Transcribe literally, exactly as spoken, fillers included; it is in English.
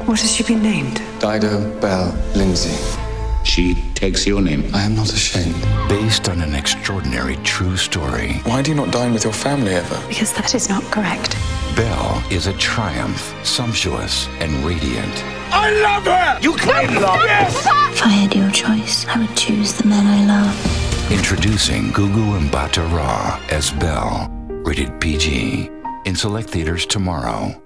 What has she been named? Dido Belle Lindsay. She takes your name. I am not ashamed. Based on an extraordinary true story. Why do you not dine with your family ever? Because that is not correct. Belle is a triumph, sumptuous and radiant. I love her! You claim love! Yes! If I had your choice, I would choose the man I love. Introducing Gugu Mbatha-Raw as Belle. Rated P G. In select theaters tomorrow.